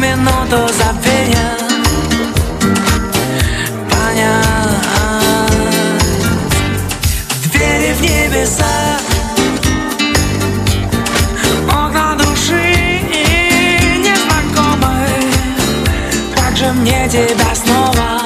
минуту забвения понять. Двери в небеса, окна души незнакомой. Как же мне тебя снова